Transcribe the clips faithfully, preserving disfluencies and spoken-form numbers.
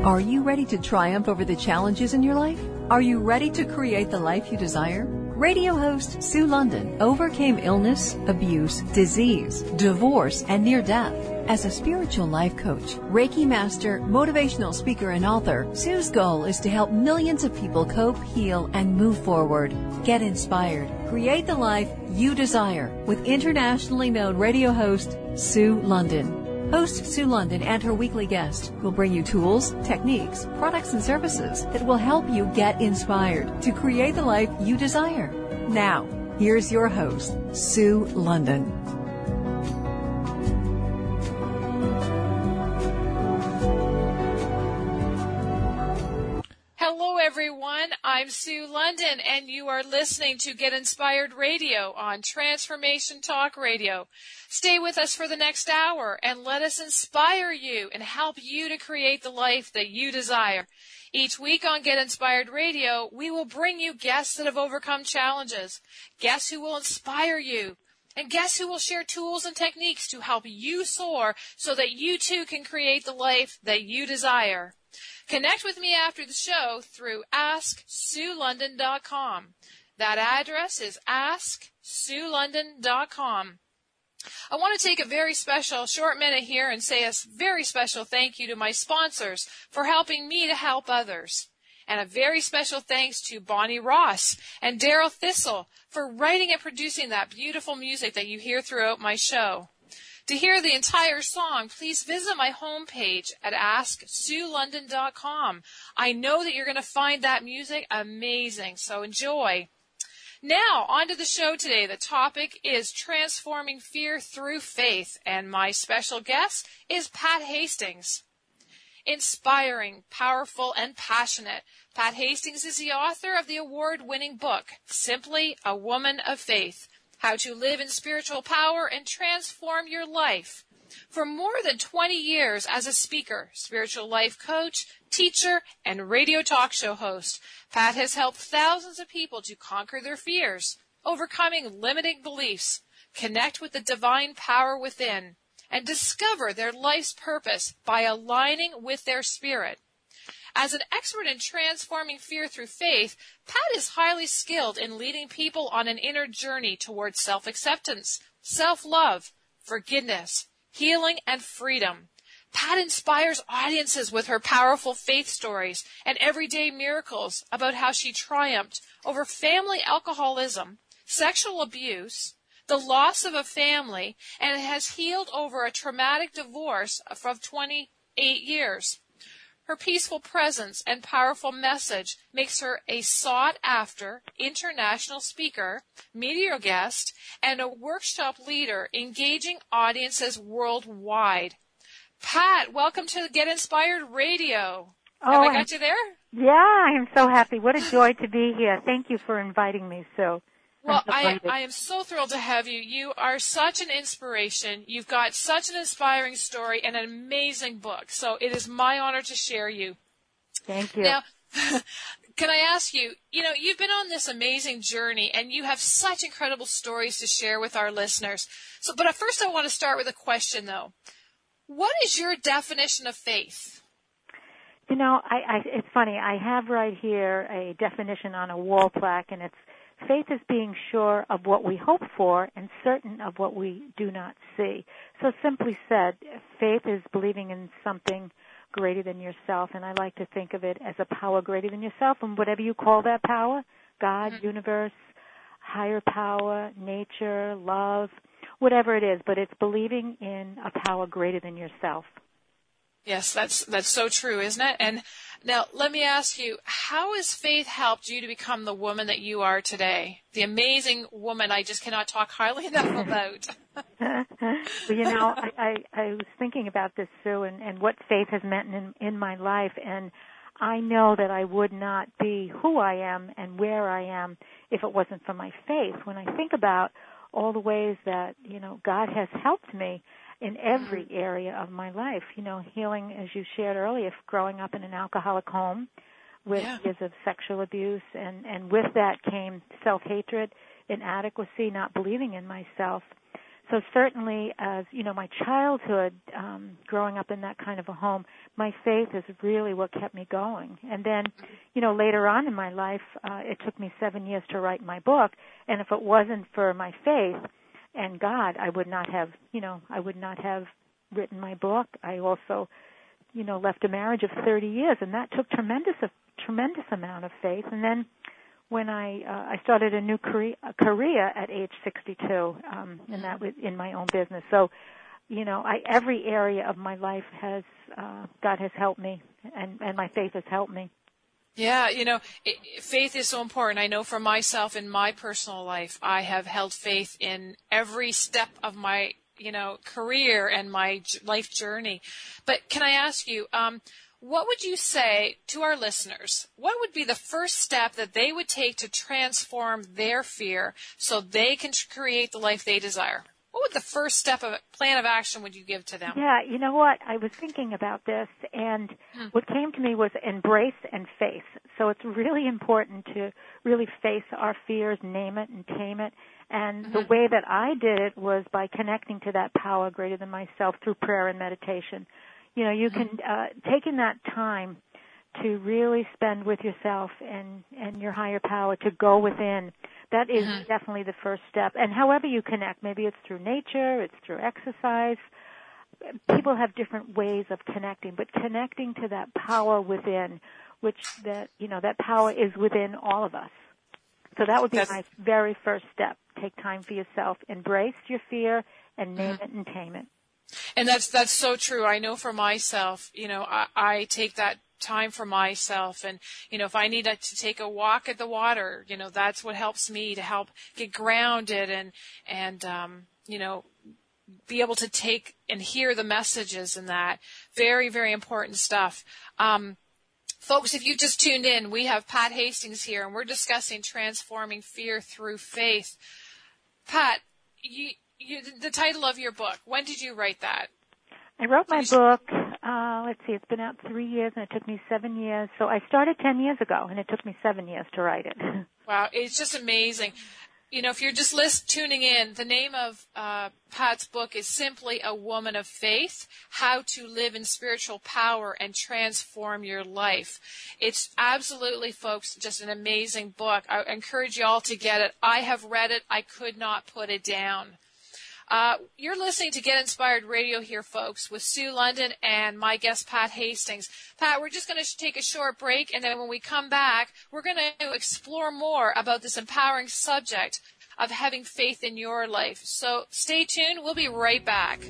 Are you ready to triumph over the challenges in your life? Are you ready to create the life you desire? Radio host Sue London overcame illness, abuse, disease, divorce, and near death. As a spiritual life coach, Reiki master, motivational speaker, and author, Sue's goal is to help millions of people cope, heal, and move forward. Get inspired. Create the life you desire with internationally known radio host Sue London. Host Sue London and her weekly guest will bring you tools, techniques, products, and services that will help you get inspired to create the life you desire. Now, here's your host, Sue London. Hello, everyone. I'm Sue London, and you are listening to Get Inspired Radio on Transformation Talk Radio. Stay with us for the next hour and let us inspire you and help you to create the life that you desire. Each week on Get Inspired Radio, we will bring you guests that have overcome challenges, guests who will inspire you, and guests who will share tools and techniques to help you soar so that you too can create the life that you desire. Connect with me after the show through ask sue london dot com. That address is ask sue london dot com. I want to take a very special short minute here and say a very special thank you to my sponsors for helping me to help others. And a very special thanks to Bonnie Ross and Daryl Thistle for writing and producing that beautiful music that you hear throughout my show. To hear the entire song, please visit my homepage at ask sue london dot com. I know that you're going to find that music amazing, so enjoy. Now, on to the show today. The topic is transforming fear through faith, and my special guest is Pat Hastings. Inspiring, powerful, and passionate, Pat Hastings is the author of the award-winning book, Simply a Woman of Faith, How to Live in Spiritual Power and Transform Your Life. For more than twenty years as a speaker, spiritual life coach, teacher, and radio talk show host, Pat has helped thousands of people to conquer their fears, overcoming limiting beliefs, connect with the divine power within, and discover their life's purpose by aligning with their spirit. As an expert in transforming fear through faith, Pat is highly skilled in leading people on an inner journey towards self-acceptance, self-love, forgiveness, healing, and freedom. Pat inspires audiences with her powerful faith stories and everyday miracles about how she triumphed over family alcoholism, sexual abuse, the loss of a family, and has healed over a traumatic divorce of twenty-eight years. Her peaceful presence and powerful message makes her a sought-after international speaker, media guest, and a workshop leader engaging audiences worldwide. Pat, welcome to Get Inspired Radio. Oh, Have I got you there? Yeah, I am so happy. What a joy to be here. Thank you for inviting me, Sue. Well, I, I am so thrilled to have you. You are such an inspiration. You've got such an inspiring story and an amazing book. So it is my honor to share you. Thank you. Now, can I ask you, you know, you've been on this amazing journey and you have such incredible stories to share with our listeners. So, but first I want to start with a question, though. What is your definition of faith? You know, I, I, it's funny. I have right here a definition on a wall plaque, and it's faith is being sure of what we hope for and certain of what we do not see. So simply said, faith is believing in something greater than yourself, and I like to think of it as a power greater than yourself, and whatever you call that power, God, mm-hmm. universe, higher power, nature, love, whatever it is, but it's believing in a power greater than yourself. Yes, that's that's so true, isn't it? And now let me ask you, how has faith helped you to become the woman that you are today? The amazing woman I just cannot talk highly enough about. Well, you know, I, I, I was thinking about this, Sue, and, and what faith has meant in, in my life, and I know that I would not be who I am and where I am if it wasn't for my faith. When I think about all the ways that, you know, God has helped me in every area of my life, you know, healing, as you shared earlier, growing up in an alcoholic home with yeah. years of sexual abuse, and, and with that came self-hatred, inadequacy, not believing in myself. So certainly, as you know, my childhood, um, growing up in that kind of a home, my faith is really what kept me going. And then, you know, later on in my life, uh, it took me seven years to write my book. And if it wasn't for my faith and God, I would not have, you know, I would not have written my book. I also, you know, left a marriage of thirty years, and that took tremendous, a tremendous amount of faith. And then when I uh, I started a new career, a career at age sixty-two, um, and that was in my own business. So, you know, I, every area of my life has uh, God has helped me, and, and my faith has helped me. Yeah, you know, it, faith is so important. I know for myself in my personal life, I have held faith in every step of my, you know, career and my life journey. But can I ask you, um, what would you say to our listeners? What would be the first step that they would take to transform their fear so they can create the life they desire? What would the first step of plan of action would you give to them? Yeah, you know what? I was thinking about this, and hmm. what came to me was embrace and face. So it's really important to really face our fears, name it, and tame it. And mm-hmm. the way that I did it was by connecting to that power greater than myself through prayer and meditation. You know, you can, uh, taking that time to really spend with yourself and, and your higher power to go within, that is mm-hmm. definitely the first step. And however you connect, maybe it's through nature, it's through exercise. People have different ways of connecting, but connecting to that power within, which that, you know, that power is within all of us. So that would be That's... my very first step. Take time for yourself, embrace your fear, and name mm-hmm. it and tame it. And that's that's so true. I know for myself, you know, I, I take that time for myself, and you know, if I need to take a walk at the water, you know, that's what helps me to help get grounded and and um, you know, be able to take and hear the messages and that very very important stuff. Um, folks, if you just tuned in, we have Pat Hastings here, and we're discussing transforming fear through faith. Pat, you. You, the title of your book, when did you write that? I wrote my book, uh, let's see, it's been out three years and it took me seven years. So I started ten years ago and it took me seven years to write it. Wow, it's just amazing. You know, if you're just list, tuning in, the name of uh, Pat's book is simply A Woman of Faith, How to Live in Spiritual Power and Transform Your Life. It's absolutely, folks, just an amazing book. I encourage you all to get it. I have read it. I could not put it down. Uh, you're listening to Get Inspired Radio here, folks, with Sue London and my guest, Pat Hastings. Pat, we're just going to take a short break, and then when we come back, we're going to explore more about this empowering subject of having faith in your life. So stay tuned. We'll be right back.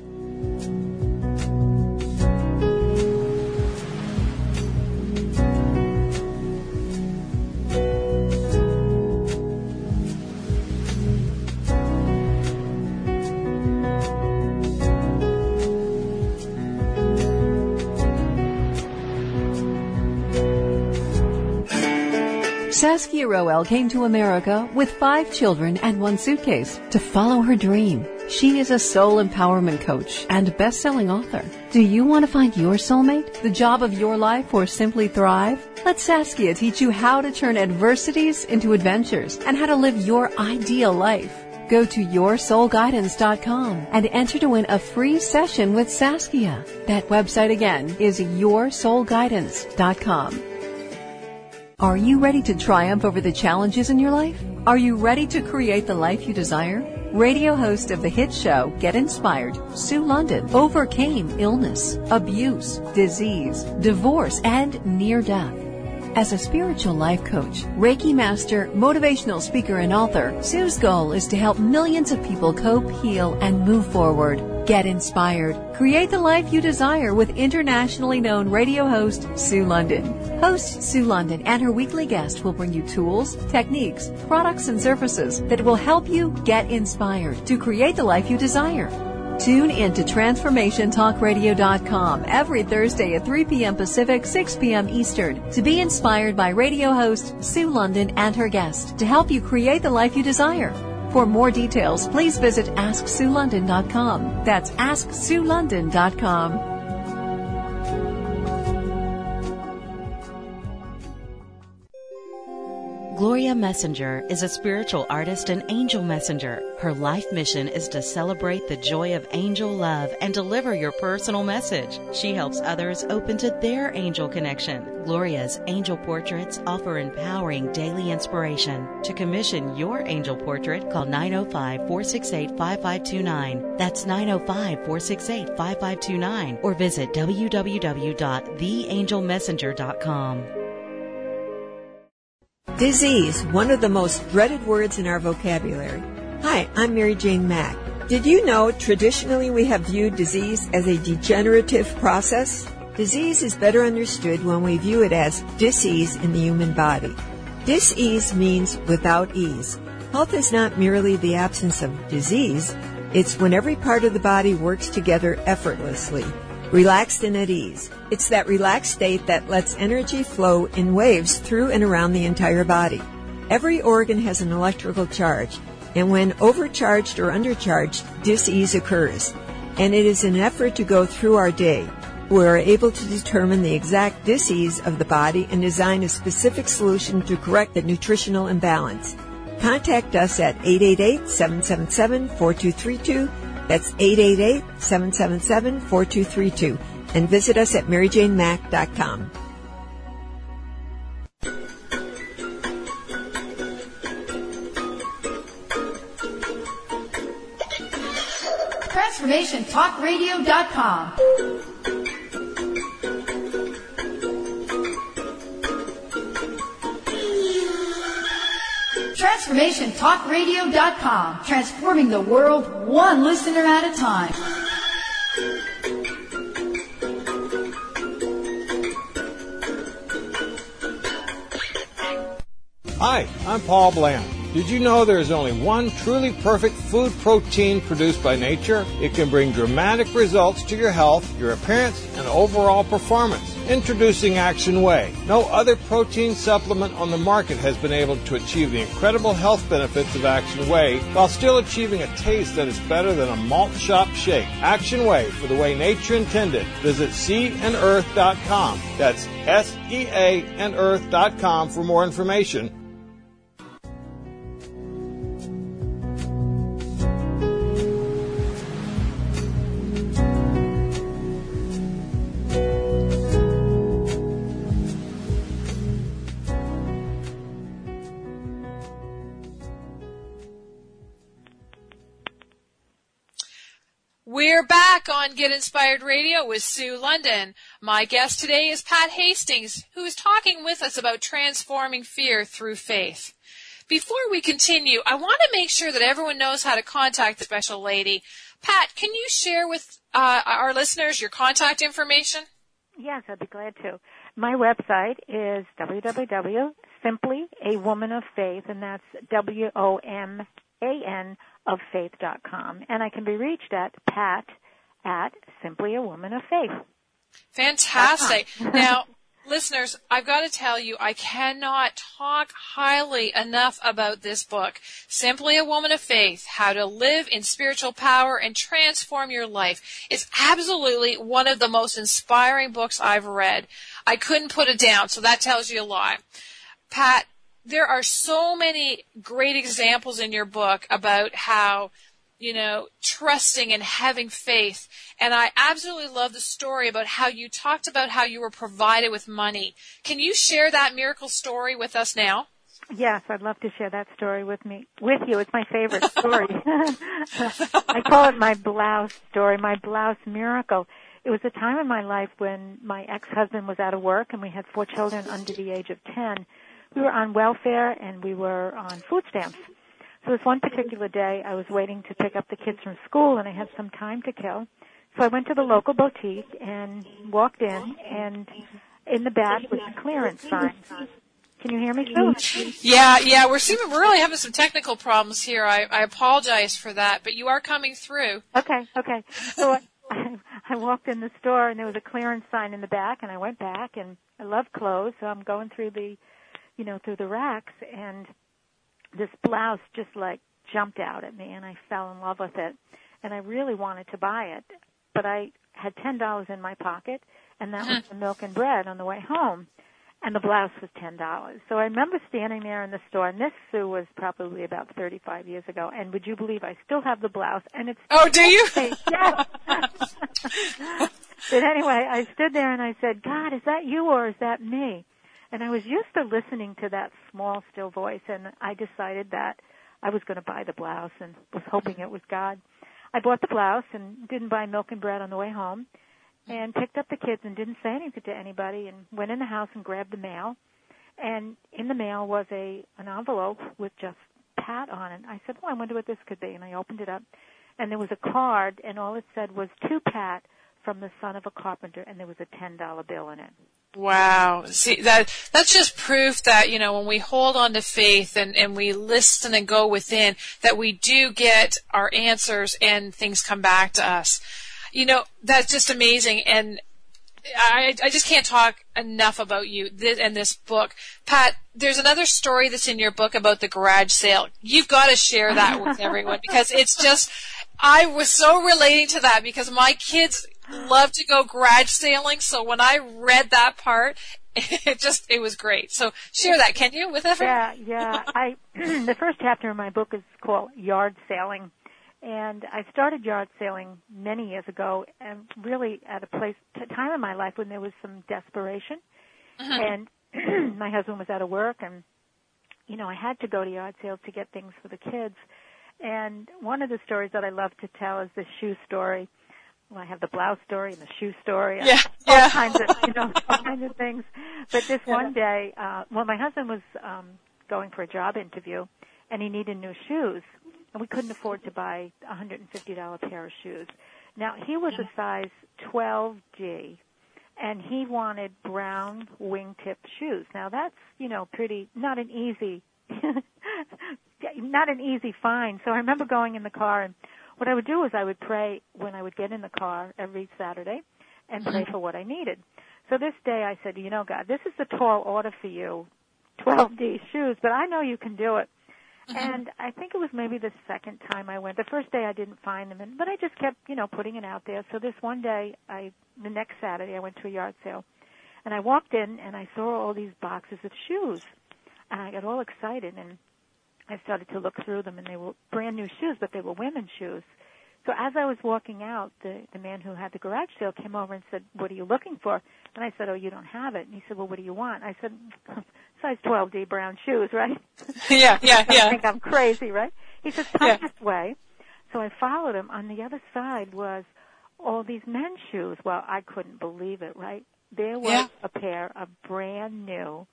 Saskia Roel came to America with five children and one suitcase to follow her dream. She is a soul empowerment coach and best-selling author. Do you want to find your soulmate, the job of your life, or simply thrive? Let Saskia teach you how to turn adversities into adventures and how to live your ideal life. Go to your soul guidance dot com and enter to win a free session with Saskia. That website again is your soul guidance dot com. Are you ready to triumph over the challenges in your life? Are you ready to create the life you desire? Radio host of the hit show Get Inspired, Sue London, overcame illness, abuse, disease, divorce, and near death. As a spiritual life coach, Reiki master, motivational speaker, and author, Sue's goal is to help millions of people cope, heal, and move forward. Get inspired. Create the life you desire with internationally known radio host Sue London. Host Sue London and her weekly guest will bring you tools, techniques, products, and services that will help you get inspired to create the life you desire. Tune in to transformation talk radio dot com every Thursday at three p.m. Pacific, six p.m. Eastern to be inspired by radio host Sue London and her guest to help you create the life you desire. For more details, please visit ask sue london dot com. That's ask sue london dot com. Gloria Messenger is a spiritual artist and angel messenger. Her life mission is to celebrate the joy of angel love and deliver your personal message. She helps others open to their angel connection. Gloria's angel portraits offer empowering daily inspiration. To commission your angel portrait, call nine oh five, four six eight, five five two nine. That's nine oh five, four six eight, five five two nine, or visit w w w dot the angel messenger dot com. Disease, one of the most dreaded words in our vocabulary. Hi, I'm Mary Jane Mack. Did you know traditionally we have viewed disease as a degenerative process? Disease is better understood when we view it as dis-ease in the human body. Dis-ease means without ease. Health is not merely the absence of disease. It's when every part of the body works together effortlessly, relaxed and at ease. It's that relaxed state that lets energy flow in waves through and around the entire body. Every organ has an electrical charge, and when overcharged or undercharged, dis-ease occurs. And it is an effort to go through our day. We are able to determine the exact dis-ease of the body and design a specific solution to correct the nutritional imbalance. Contact us at eight eight eight, seven seven seven, four two three two. That's eight eight eight, seven seven seven, four two three two. And visit us at mary jane mack dot com. transformation talk radio dot com. transformation talk radio dot com. Transforming the world one listener at a time. Hi, I'm Paul Bland. Did you know there is only one truly perfect food protein produced by nature? It can bring dramatic results to your health, your appearance, and overall performance. Introducing Action Whey. No other protein supplement on the market has been able to achieve the incredible health benefits of Action Whey while still achieving a taste that is better than a malt shop shake. Action Whey, for the way nature intended. Visit sea and earth dot com. That's S E A and earth dot com for more information. We're back on Get Inspired Radio with Sue London. My guest today is Pat Hastings, who is talking with us about transforming fear through faith. Before we continue, I want to make sure that everyone knows how to contact the special lady. Pat, can you share with uh, our listeners your contact information? Yes, I'd be glad to. My website is w w w dot simply a woman of faith, and that's W O M A N of faith dot com. And I can be reached at pat at simply a woman of faith. Fantastic. Now, listeners, I've got to tell you, I cannot talk highly enough about this book, Simply a Woman of Faith, How to Live in Spiritual Power and Transform Your Life. It's absolutely one of the most inspiring books I've read. I couldn't put it down, so that tells you a lot. Pat, there are so many great examples in your book about how, you know, trusting and having faith. And I absolutely love the story about how you talked about how you were provided with money. Can you share that miracle story with us now? Yes, I'd love to share that story with me, with you. It's my favorite story. I call it my blouse story, my blouse miracle. It was a time in my life when my ex-husband was out of work and we had four children under the age of ten. We were on welfare and we were on food stamps. So this one particular day, I was waiting to pick up the kids from school and I had some time to kill. So I went to the local boutique and walked in, and in the back was a clearance sign. Can you hear me, Sue? Yeah, yeah, we're seeming, we're really having some technical problems here. I, I apologize for that, but you are coming through. Okay, okay. So I, I walked in the store and there was a clearance sign in the back, and I went back, and I love clothes, so I'm going through the you know, through the racks, and this blouse just like jumped out at me, and I fell in love with it, and I really wanted to buy it, but I had ten dollars in my pocket, and that was the milk and bread on the way home. and the blouse was ten dollars. So I remember standing there in the store, and this, Sue, was probably about thirty-five years ago, and would you believe I still have the blouse, and it's... Oh, do you? Yes. But anyway, I stood there and I said, God, is that you or is that me? And I was used to listening to that small, still voice, and I decided that I was going to buy the blouse and was hoping it was God. I bought the blouse and didn't buy milk and bread on the way home, and picked up the kids and didn't say anything to anybody, and went in the house and grabbed the mail. And in the mail was a an envelope with just Pat on it. I said, oh, I wonder what this could be. And I opened it up, and there was a card, and all it said was, to Pat, from the son of a carpenter, and there was a ten dollar bill in it. Wow. See, that that's just proof that, you know, when we hold on to faith and, and we listen and go within, that we do get our answers and things come back to us. You know, that's just amazing. And I, I just can't talk enough about you and this book. Pat, there's another story that's in your book about the garage sale. You've got to share that with everyone, because it's just, I was so relating to that because my kids love to go garage sailing. So when I read that part, it just, it was great. So share that, can you, with everyone? Yeah, yeah. I, the first chapter in my book is called Yard Sailing. And I started yard sailing many years ago, and really at a place, a time in my life when there was some desperation. Mm-hmm. And my husband was out of work, and, you know, I had to go to yard sales to get things for the kids. And one of the stories that I love to tell is the shoe story. Well, I have the blouse story and the shoe story. Yeah, all yeah. kinds of, you know, all kinds of things. But this one day, uh, well, my husband was um, going for a job interview, and he needed new shoes. And we couldn't afford to buy a one hundred fifty dollars pair of shoes. Now, he was a size twelve G, and he wanted brown wingtip shoes. Now, that's, you know, pretty, not an easy, not an easy find. So I remember going in the car, and what I would do is I would pray when I would get in the car every Saturday and pray for what I needed. So this day I said, you know, God, this is a tall order for you, twelve D shoes, but I know you can do it. Mm-hmm. And I think it was maybe the second time I went. The first day I didn't find them, and, but I just kept, you know, putting it out there. So this one day, I the next Saturday, I went to a yard sale, and I walked in, and I saw all these boxes of shoes, and I got all excited, and I started to look through them, and they were brand new shoes, but they were women's shoes. So as I was walking out, the, the man who had the garage sale came over and said, what are you looking for? And I said, oh, you don't have it. And he said, well, what do you want? I said, size twelve D brown shoes, right? Yeah, yeah, yeah. I think I'm crazy, right? He said, come yeah. this way. So I followed him. On the other side was all these men's shoes. Well, I couldn't believe it, right? There was yeah. a pair of brand new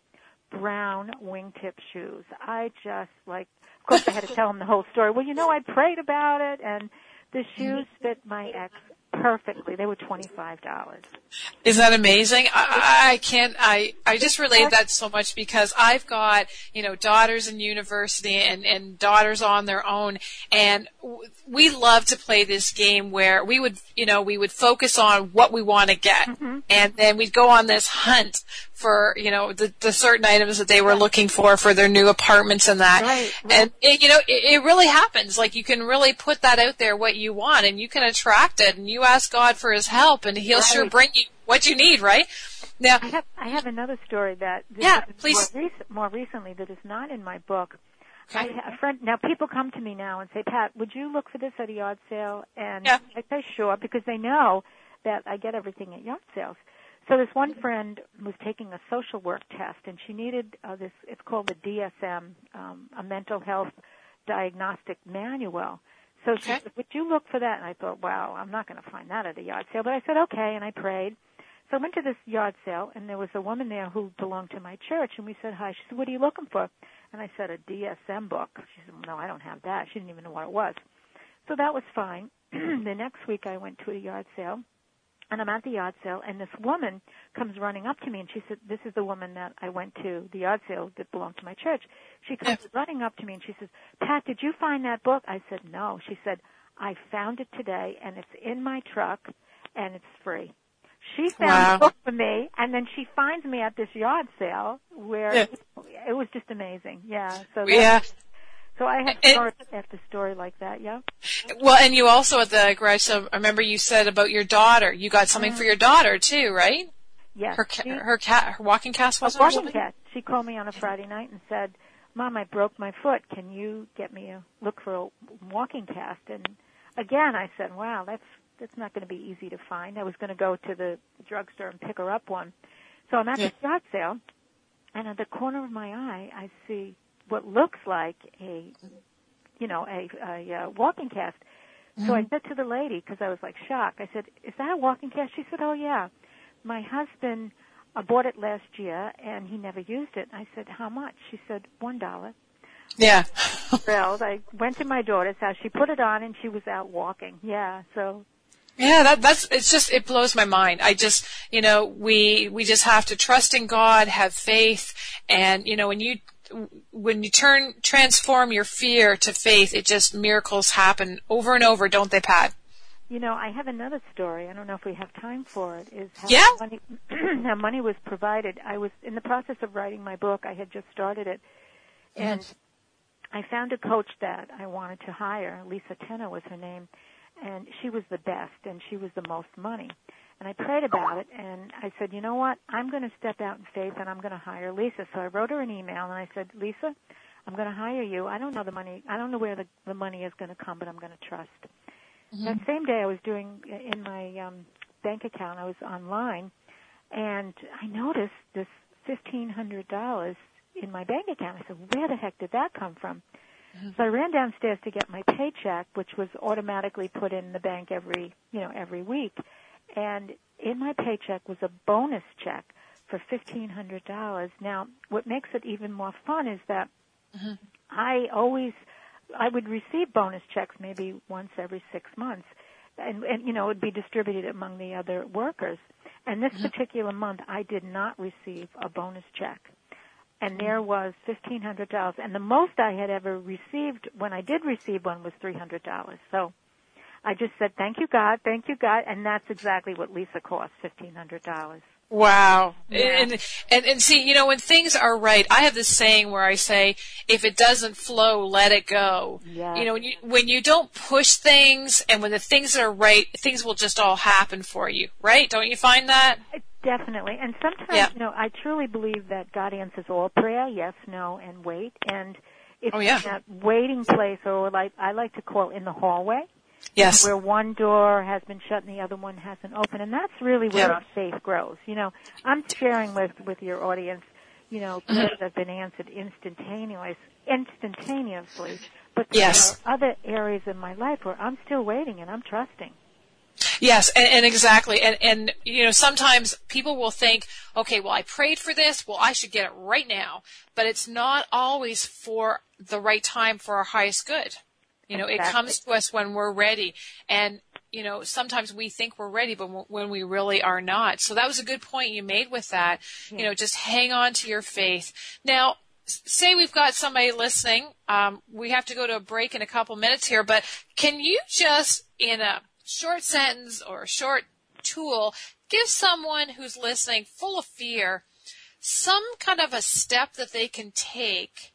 brown wingtip shoes. I just, like, of course I had to tell him the whole story. Well, you know, I prayed about it, and the shoes fit my ex perfectly. They were twenty-five dollars. Isn't that amazing? I, I can't, I, I just relate that so much because I've got, you know, daughters in university and, and daughters on their own, and w- we love to play this game where we would, you know, we would focus on what we want to get, mm-hmm. and then we'd go on this hunt for, you know, the, the certain items that they were looking for for their new apartments and that. Right, right. And, it, you know, it, it really happens. Like, you can really put that out there, what you want, and you can attract it, and you ask God for His help, and He'll right. sure bring you what you need, right? Now, I have, I have another story that this yeah, please. More, rec- more recently that is not in my book. Okay. I, a friend, now people come to me now and say, Pat, would you look for this at a yard sale? And yeah. I say sure, because they know that I get everything at yard sales. So this one friend was taking a social work test, and she needed uh, this, it's called the D S M, um, a mental health diagnostic manual. So she okay. said, would you look for that? And I thought, wow, I'm not going to find that at a yard sale. But I said, okay, and I prayed. So I went to this yard sale, and there was a woman there who belonged to my church, and we said hi. She said, what are you looking for? And I said, a D S M book. She said, well, no, I don't have that. She didn't even know what it was. So that was fine. The next week I went to a yard sale, and I'm at the yard sale, and this woman comes running up to me, and she said, this is the woman that I went to the yard sale that belonged to my church. She comes yeah. running up to me, and she says, Pat, did you find that book? I said, no. She said, I found it today, and it's in my truck, and it's free. She found wow. the book for me, and then she finds me at this yard sale where yeah. it, it was just amazing. Yeah. So yeah. So I have and, story after story like that, yeah. Well, and you also at the garage sale, I remember you said about your daughter. You got something mm-hmm. for your daughter too, right? Yes. Her ca- she, her cat, her walking cast wasn't a walking holding? cast. She called me on a Friday night and said, Mom, I broke my foot. Can you get me a look for a walking cast? And again, I said, wow, that's that's not going to be easy to find. I was going to go to the drugstore and pick her up one. So I'm at yeah. the yard sale, and at the corner of my eye, I see what looks like a, you know, a, a, a walking cast. Mm-hmm. So I said to the lady, because I was like shocked, I said, is that a walking cast? She said, oh, yeah. My husband uh, bought it last year, and he never used it. I said, how much? She said, one dollar. Yeah. Thrilled. I went to my daughter's house. She put it on, and she was out walking. Yeah, so... Yeah, that, that's, it's just, it blows my mind. I just, you know, we, we just have to trust in God, have faith, and, you know, when you, when you turn, transform your fear to faith, it just, miracles happen over and over, don't they, Pat? You know, I have another story. I don't know if we have time for it. Is how yeah. money, how money was provided. I was in the process of writing my book. I had just started it, and mm-hmm. I found a coach that I wanted to hire. Lisa Tenna was her name. And she was the best, and she was the most money. And I prayed about it, and I said, you know what, I'm going to step out in faith, and I'm going to hire Lisa. So I wrote her an email, and I said, Lisa, I'm going to hire you. I don't know the money. I don't know where the, the money is going to come, but I'm going to trust. Mm-hmm. That same day I was doing, in my um, bank account, I was online, and I noticed this fifteen hundred dollars in my bank account. I said, where the heck did that come from? Mm-hmm. So I ran downstairs to get my paycheck, which was automatically put in the bank every, you know, every week. And in my paycheck was a bonus check for fifteen hundred dollars. Now, what makes it even more fun is that mm-hmm. I always, I would receive bonus checks maybe once every six months. And, and you know, it would be distributed among the other workers. And this mm-hmm. particular month, I did not receive a bonus check. And there was fifteen hundred dollars. And the most I had ever received, when I did receive one, was three hundred dollars. So I just said, thank you, God, thank you, God. And that's exactly what Lisa cost, fifteen hundred dollars. Wow. Yeah. And, and, and see, you know, when things are right, I have this saying where I say, if it doesn't flow, let it go. Yes. You know, when you, when you don't push things and when the things are right, things will just all happen for you, right? Don't you find that? Definitely. And sometimes, yeah. you know, I truly believe that God answers all prayer, yes, no, and wait. And it's oh, yeah. in that waiting place, or like I like to call in the hallway. Yes. Where one door has been shut and the other one hasn't opened. And that's really where yeah. faith grows. You know, I'm sharing with, with your audience, you know, prayers have been answered instantaneously, instantaneously. But there yes. are other areas in my life where I'm still waiting and I'm trusting. Yes, and, and exactly. And, and, you know, sometimes people will think, okay, well, I prayed for this. Well, I should get it right now. But it's not always for the right time for our highest good. You know, exactly. It comes to us when we're ready. And, you know, sometimes we think we're ready, but when we really are not. So that was a good point you made with that. Yeah. You know, just hang on to your faith. Now, say we've got somebody listening. Um, we have to go to a break in a couple minutes here, but can you just, in a short sentence or a short tool, give someone who's listening full of fear some kind of a step that they can take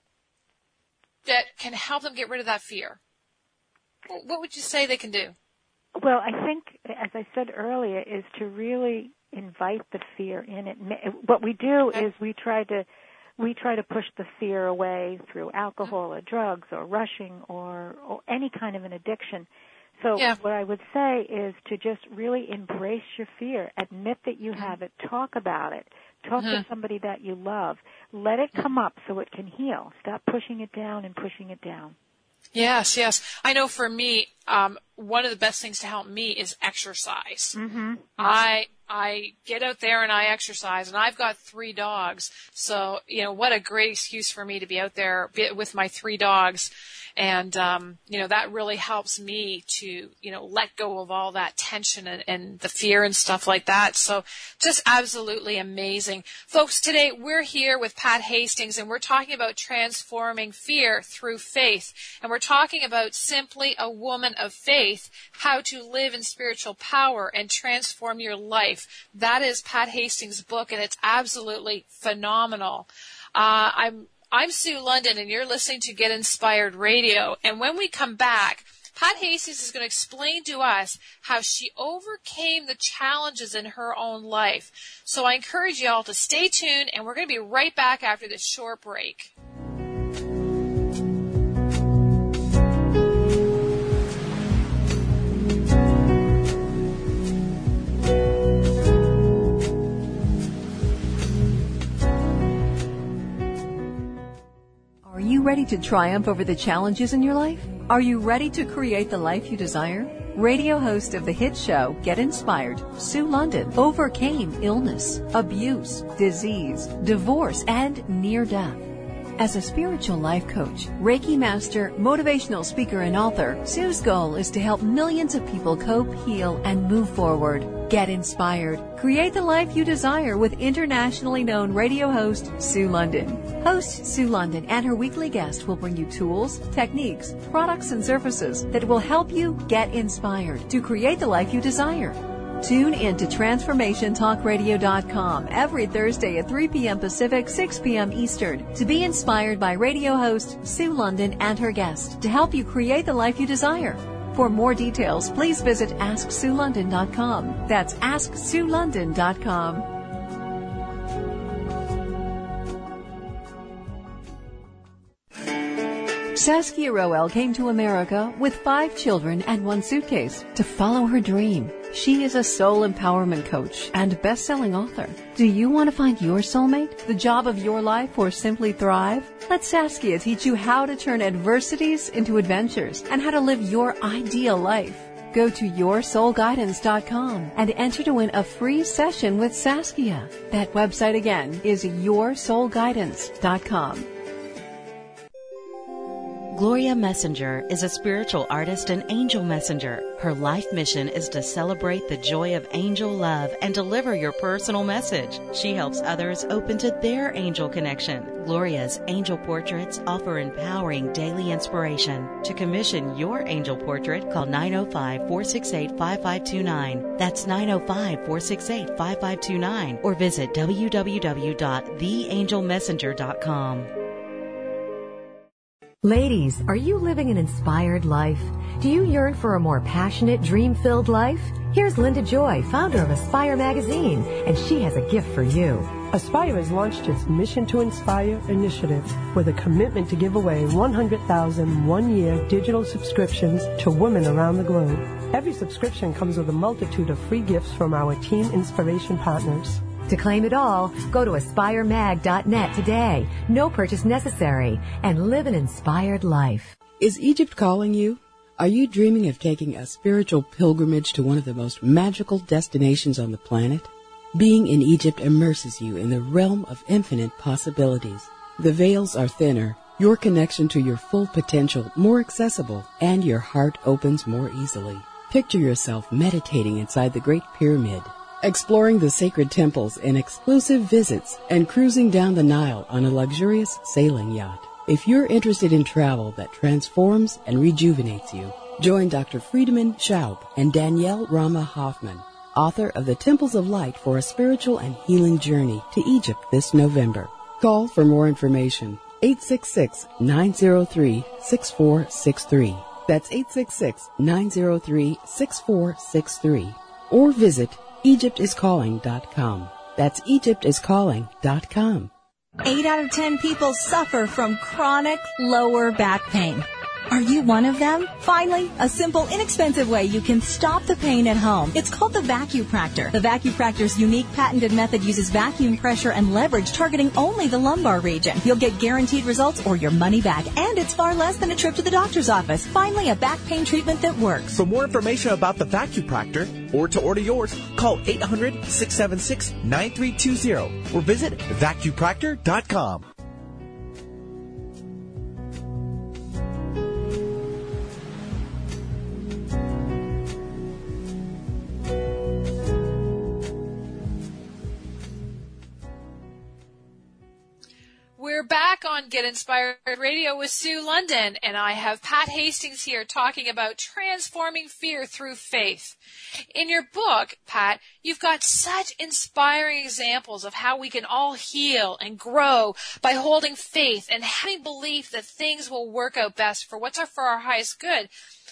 that can help them get rid of that fear? What would you say they can do? Well, I think, as I said earlier, is to really invite the fear in it. What we do okay. is we try to we try to push the fear away through alcohol or drugs or rushing or, or any kind of an addiction. So yeah. what I would say is to just really embrace your fear. Admit that you have it. Talk about it. Talk mm-hmm. to somebody that you love. Let it come up so it can heal. Stop pushing it down and pushing it down. Yes, yes. I know for me, um, one of the best things to help me is exercise. Mm-hmm. I I get out there and I exercise, and I've got three dogs. So, you know, what a great excuse for me to be out there with my three dogs. And, um, you know, that really helps me to, you know, let go of all that tension and, and the fear and stuff like that. So just absolutely amazing. Folks, today we're here with Pat Hastings, and we're talking about transforming fear through faith. And we're talking about simply a woman of faith, how to live in spiritual power and transform your life. That is Pat Hastings' book, and it's absolutely phenomenal. Uh, I'm I'm Sue London, and you're listening to Get Inspired Radio. And when we come back, Pat Hastings is going to explain to us how she overcame the challenges in her own life. So I encourage you all to stay tuned, and we're going to be right back after this short break. Are you ready to triumph over the challenges in your life? Are you ready to create the life you desire? Radio host of the hit show Get Inspired, Sue London, overcame illness, abuse, disease, divorce, and near death. As a spiritual life coach, Reiki master, motivational speaker, and author, Sue's goal is to help millions of people cope, heal, and move forward. Get inspired. Create the life you desire with internationally known radio host Sue London. Host Sue London and her weekly guest will bring you tools, techniques, products, and services that will help you get inspired to create the life you desire. Tune in to transformation talk radio dot com every Thursday at three p.m. Pacific, six p.m. Eastern to be inspired by radio host Sue London and her guest to help you create the life you desire. For more details, please visit ask sue london dot com. That's ask sue london dot com. Saskia Roel came to America with five children and one suitcase to follow her dream. She is a soul empowerment coach and best-selling author. Do you want to find your soulmate, the job of your life, or simply thrive? Let Saskia teach you how to turn adversities into adventures and how to live your ideal life. Go to your soul guidance dot com and enter to win a free session with Saskia. That website again is your soul guidance dot com. Gloria Messenger is a spiritual artist and angel messenger. Her life mission is to celebrate the joy of angel love and deliver your personal message. She helps others open to their angel connection. Gloria's angel portraits offer empowering daily inspiration. To commission your angel portrait, call nine oh five, four six eight, five five two nine. That's nine oh five, four six eight, five five two nine. Or visit w w w dot the angel messenger dot com. Ladies, are you living an inspired life? Do you yearn for a more passionate, dream-filled life? Here's Linda Joy, founder of Aspire Magazine, and she has a gift for you. Aspire has launched its Mission to Inspire initiative with a commitment to give away one hundred thousand one-year digital subscriptions to women around the globe. Every subscription comes with a multitude of free gifts from our Team Inspiration partners. To claim it all, go to aspire mag dot net today. No purchase necessary. And live an inspired life. Is Egypt calling you? Are you dreaming of taking a spiritual pilgrimage to one of the most magical destinations on the planet? Being in Egypt immerses you in the realm of infinite possibilities. The veils are thinner, your connection to your full potential more accessible, and your heart opens more easily. Picture yourself meditating inside the Great Pyramid, exploring the sacred temples in exclusive visits, and cruising down the Nile on a luxurious sailing yacht. If you're interested in travel that transforms and rejuvenates you, join Doctor Friedemann Schaub and Danielle Rama Hoffman, author of The Temples of Light, for a spiritual and healing journey to Egypt this November. Call for more information, eight six six, nine oh three, six four six three. That's eight six six, nine oh three, six four six three. Or visit egypt is calling dot com. That's egypt is calling dot com. Eight out of ten people suffer from chronic lower back pain. Are you one of them? Finally, a simple, inexpensive way you can stop the pain at home. It's called the Vacupractor. The Vacupractor's unique patented method uses vacuum pressure and leverage, targeting only the lumbar region. You'll get guaranteed results or your money back, and it's far less than a trip to the doctor's office. Finally, a back pain treatment that works. For more information about the Vacupractor or to order yours, call eight hundred, six seven six, nine three two zero or visit vacupractor dot com. We're back on Get Inspired Radio with Sue London, and I have Pat Hastings here talking about transforming fear through faith. In your book, Pat, you've got such inspiring examples of how we can all heal and grow by holding faith and having belief that things will work out best for what's our, for our highest good.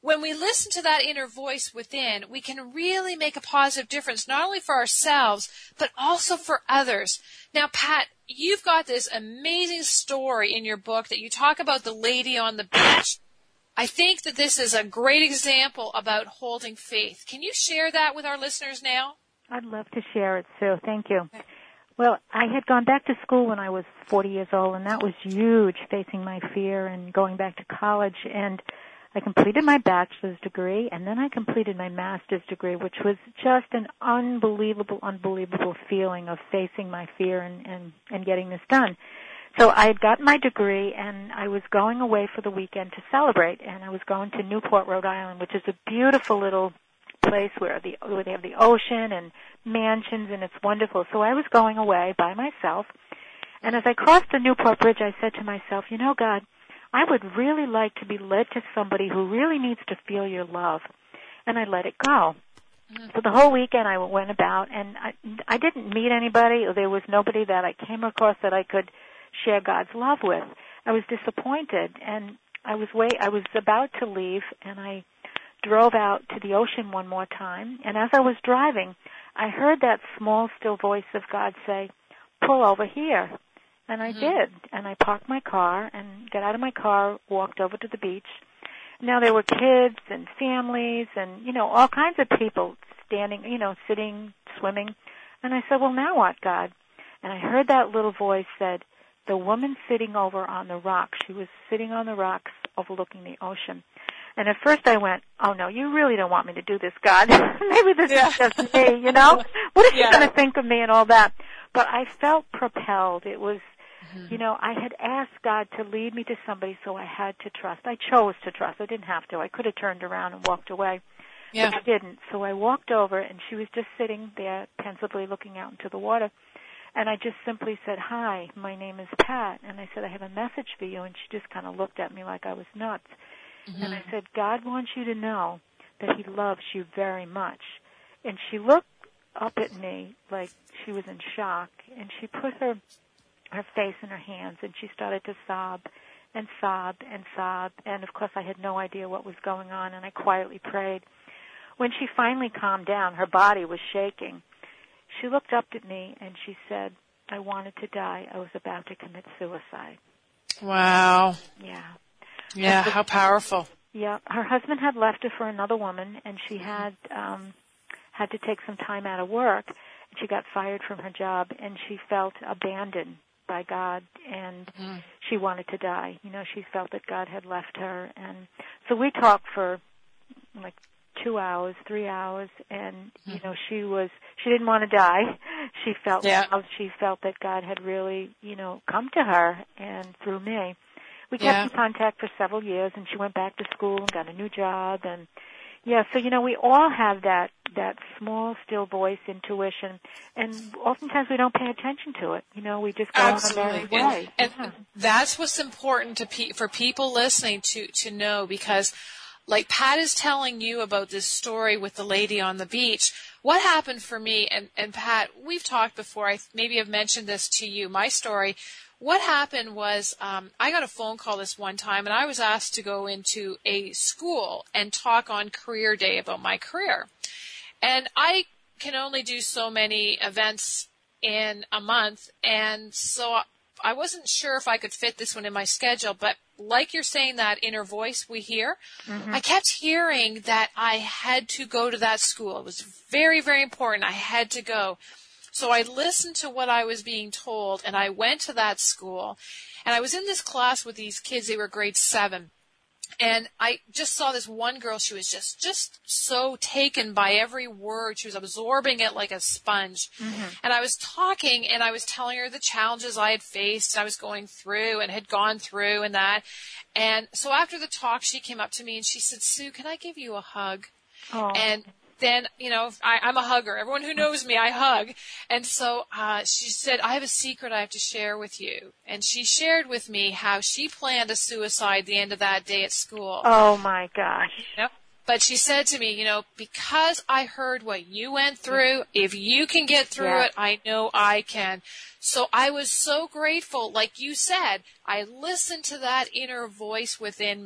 when we listen to that inner voice within, we can really make a positive difference, not only for ourselves, but also for others. Now, Pat, you've got this amazing story in your book that you talk about the lady on the beach. I think that this is a great example about holding faith. Can you share that with our listeners now? I'd love to share it, Sue. Thank you. Well, I had gone back to school when I was forty years old, and that was huge, facing my fear and going back to college. And I completed my bachelor's degree, and then I completed my master's degree, which was just an unbelievable, unbelievable feeling of facing my fear and, and, and getting this done. So I had gotten my degree, and I was going away for the weekend to celebrate, and I was going to Newport, Rhode Island, which is a beautiful little place where the where they have the ocean and mansions, and it's wonderful. So I was going away by myself, and as I crossed the Newport Bridge, I said to myself, you know, God, I would really like to be led to somebody who really needs to feel your love. And I let it go. Mm-hmm. So the whole weekend I went about, and I, I didn't meet anybody. There was nobody that I came across that I could share God's love with. I was disappointed, and I was way, I was about to leave, and I drove out to the ocean one more time. And as I was driving, I heard that small, still voice of God say, pull over here. And I mm-hmm. did, and I parked my car and got out of my car, walked over to the beach. Now there were kids and families and, you know, all kinds of people standing, you know, sitting, swimming. And I said, well, now what, God? And I heard that little voice said, the woman sitting over on the rocks. She was sitting on the rocks overlooking the ocean. And at first I went, oh, no, you really don't want me to do this, God. Maybe this yeah. is just me, you know? What is yeah. she going to think of me and all that? But I felt propelled. It was, mm-hmm. you know, I had asked God to lead me to somebody, so I had to trust. I chose to trust. I didn't have to. I could have turned around and walked away. Yeah. But I didn't. So I walked over, and she was just sitting there pensively looking out into the water. And I just simply said, hi, my name is Pat. And I said, I have a message for you. And she just kind of looked at me like I was nuts. Mm-hmm. And I said, God wants you to know that he loves you very much. And she looked up at me like she was in shock. And she put her her face in her hands, and she started to sob and sob and sob. And, of course, I had no idea what was going on, and I quietly prayed. When she finally calmed down, her body was shaking. She looked up at me, and she said, I wanted to die. I was about to commit suicide. Wow. Yeah. Yeah, how powerful. Yeah. Her husband had left her for another woman, and she had um, had to take some time out of work. And she got fired from her job, and she felt abandoned by God, and mm. she wanted to die. You know, she felt that God had left her. And so we talked for like two hours, three hours, and, you know, she was, she didn't want to die. She felt, yeah. she felt that God had really, you know, come to her, and through me. We kept yeah. in contact for several years, and she went back to school and got a new job, and, yeah, so, you know, we all have that, that small, still voice, intuition, and oftentimes we don't pay attention to it. You know, we just go Absolutely. on our merry way. And, yeah. and that's what's important to pe- for people listening to, to know, because like Pat is telling you about this story with the lady on the beach. What happened for me, and, and Pat, we've talked before, I maybe have mentioned this to you, my story. What happened was um, I got a phone call this one time, and I was asked to go into a school and talk on Career Day about my career. And I can only do so many events in a month, and so I wasn't sure if I could fit this one in my schedule, but like you're saying, that inner voice we hear, mm-hmm. I kept hearing that I had to go to that school. It was very, very important. I had to go. So I listened to what I was being told, and I went to that school. And I was in this class with these kids. They were grade seven. And I just saw this one girl. She was just, just so taken by every word. She was absorbing it like a sponge. Mm-hmm. And I was talking, and I was telling her the challenges I had faced, I was going through and had gone through and that. And so after the talk, she came up to me and she said, Sue, can I give you a hug? Oh. And then, you know, I, I'm a hugger. Everyone who knows me, I hug. And so uh, she said, I have a secret I have to share with you. And she shared with me how she planned a suicide the end of that day at school. Oh, my gosh. Yep. But she said to me, you know, because I heard what you went through, if you can get through yeah. it, I know I can. So I was so grateful. Like you said, I listened to that inner voice within me.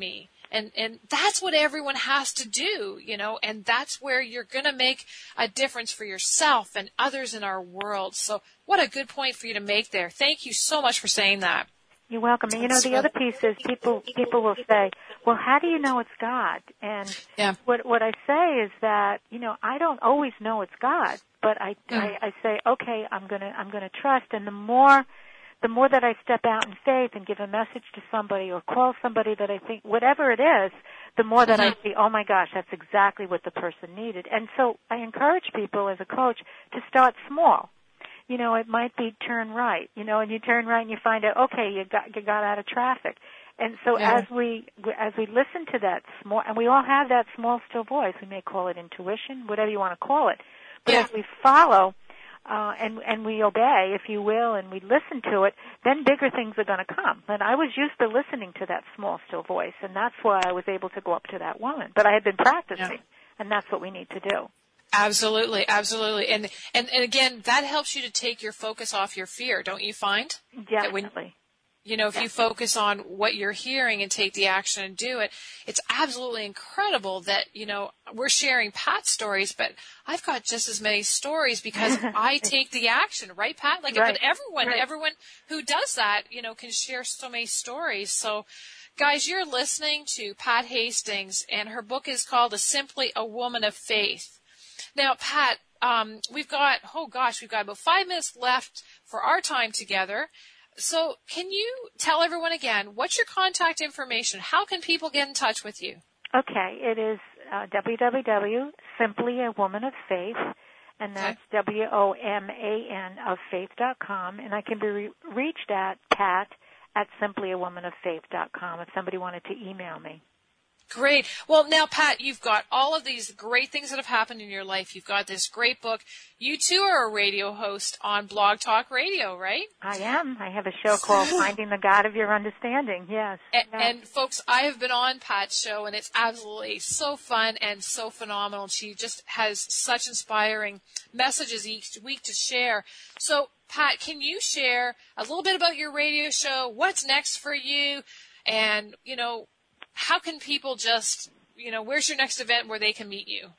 And, and that's what everyone has to do, you know, and that's where you're going to make a difference for yourself and others in our world. So what a good point for you to make there. Thank you so much for saying that. You're welcome. And, you know, the other piece is people people will say, well, how do you know it's God? And yeah. what what I say is that, you know, I don't always know it's God, but I, mm. I, I say, okay, I'm gonna I'm gonna trust. And the more the more that I step out in faith and give a message to somebody or call somebody that I think, whatever it is, the more that mm-hmm. I see, oh my gosh, that's exactly what the person needed. And so I encourage people as a coach to start small. You know, it might be turn right, you know, and you turn right and you find out, okay, you got you got out of traffic. And so yeah. as we as we listen to that small, and we all have that small, still voice, we may call it intuition, whatever you want to call it. But yeah. as we follow uh, and and we obey, if you will, and we listen to it, then bigger things are going to come. And I was used to listening to that small, still voice, and that's why I was able to go up to that woman. But I had been practicing, yeah. and that's what we need to do. Absolutely, absolutely. And, and and again, that helps you to take your focus off your fear, don't you find? Definitely. That when, you know, if Definitely. you focus on what you're hearing and take the action and do it, it's absolutely incredible that, you know, we're sharing Pat's stories, but I've got just as many stories because I take the action, right, Pat? Like, right. but everyone, right. everyone who does that, you know, can share so many stories. So, guys, you're listening to Pat Hastings, and her book is called A Simply a Woman of Faith. Now, Pat, um, we've got, oh gosh, we've got about five minutes left for our time together. So can you tell everyone again, what's your contact information? How can people get in touch with you? Okay, it is uh, w w w dot simply a woman of faith, and that's okay. W O M A N of faith dot com, and I can be re- reached at pat at simply a woman of faith dot com if somebody wanted to email me. Great. Well, now, Pat, you've got all of these great things that have happened in your life. You've got this great book. You, too, are a radio host on Blog Talk Radio, right? I am. I have a show called Finding the God of Your Understanding, yes. And, yes. and, folks, I have been on Pat's show, and it's absolutely so fun and so phenomenal. She just has such inspiring messages each week to share. So, Pat, can you share a little bit about your radio show, what's next for you, and, you know, how can people just, you know, where's your next event where they can meet you?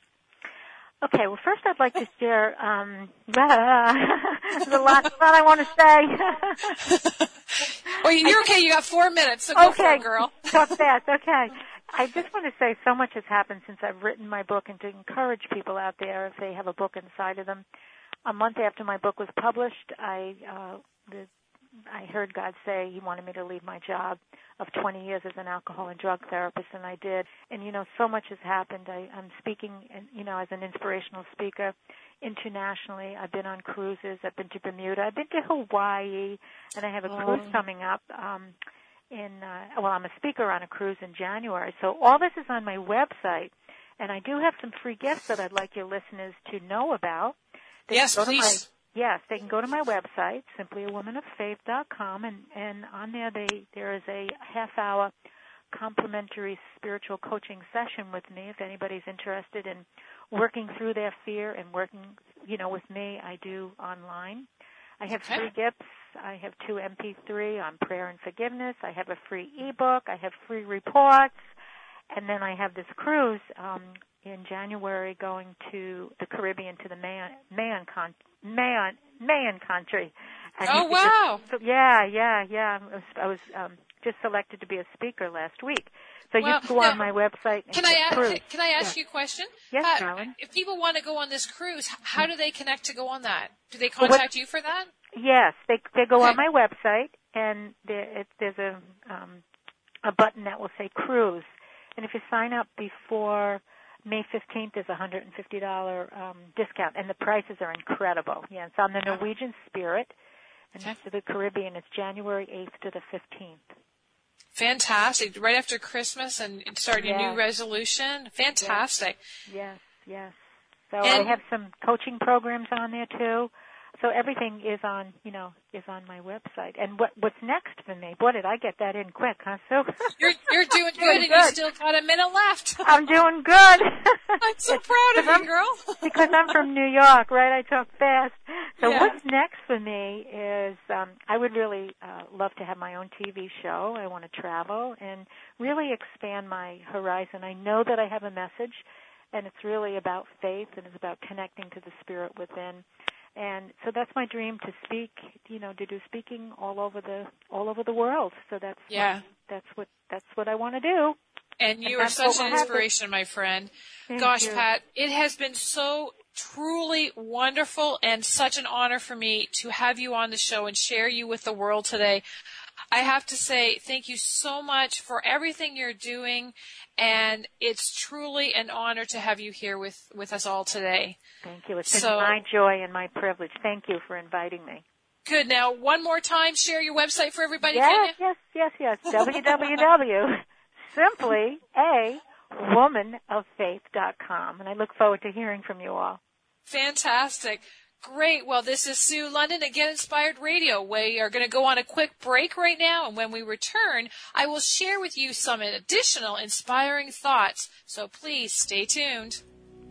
Okay, well, first I'd like to share, um, there's a lot that I want to say. Well, you're okay. You got four minutes, so go okay. for it, girl. Talk fast, okay. I just want to say so much has happened since I've written my book, and to encourage people out there if they have a book inside of them. A month after my book was published, I, uh, the, I heard God say He wanted me to leave my job of twenty years as an alcohol and drug therapist, and I did. And, you know, so much has happened. I, I'm speaking, you know, as an inspirational speaker internationally. I've been on cruises. I've been to Bermuda. I've been to Hawaii, and I have a oh. cruise coming up. Um, in uh, well, I'm a speaker on a cruise in January. So all this is on my website, and I do have some free gifts that I'd like your listeners to know about. They yes, please. Yes, they can go to my website, simply a woman of faith dot com, and, and on there they there is a half-hour complimentary spiritual coaching session with me if anybody's interested in working through their fear and working, you know, with me. I do online. I have okay. free gifts. I have two M P three on prayer and forgiveness. I have a free ebook. I have free reports. And then I have this cruise um, in January going to the Caribbean, to the Mayan, Mayan con- Mayan, Mayan country. And oh, wow. Just, yeah, yeah, yeah. I was, I was um, just selected to be a speaker last week. So well, you can go now, on my website and can I ask, cruise. Can I ask yeah. you a question? Yes, uh, Carolyn. If people want to go on this cruise, how do they connect to go on that? Do they contact what, you for that? Yes, they they go okay. on my website, and there, it, there's a um, a button that will say cruise. And if you sign up before May fifteenth, there's a one hundred fifty dollars um, discount, and the prices are incredible. Yeah, it's on the Norwegian Spirit, and okay. to the Caribbean, it's January eighth to the fifteenth. Fantastic. Right after Christmas and starting yes. a new resolution. Fantastic. Yes, yes. So and, I have some coaching programs on there, too. So everything is on, you know, is on my website. And what what's next for me? Boy, did I get that in quick, huh, Sue? You're you're doing, doing good, and good. you still got a minute left. I'm doing good. I'm so proud of you, girl. Because I'm from New York, right? I talk fast. So yeah. what's next for me is um, I would really uh, love to have my own T V show. I want to travel and really expand my horizon. I know that I have a message, and it's really about faith, and it's about connecting to the spirit within. And so that's my dream, to speak, you know, to do speaking all over the all over the world. So that's yeah. what, that's what that's what I want to do. And you and are such an inspiration, happen. my friend. Thank Gosh, you. Pat, it has been so truly wonderful and such an honor for me to have you on the show and share you with the world today. I have to say thank you so much for everything you're doing, and it's truly an honor to have you here with, with us all today. Thank you. It's so, been my joy and my privilege. Thank you for inviting me. Good. Now, one more time, share your website for everybody, yes, can you? Yes, yes, yes, yes. w w w dot simply a woman of faith dot com. And I look forward to hearing from you all. Fantastic. Great. Well, this is Sue London at Get Inspired Radio. We are going to go on a quick break right now, and when we return, I will share with you some additional inspiring thoughts. So please stay tuned.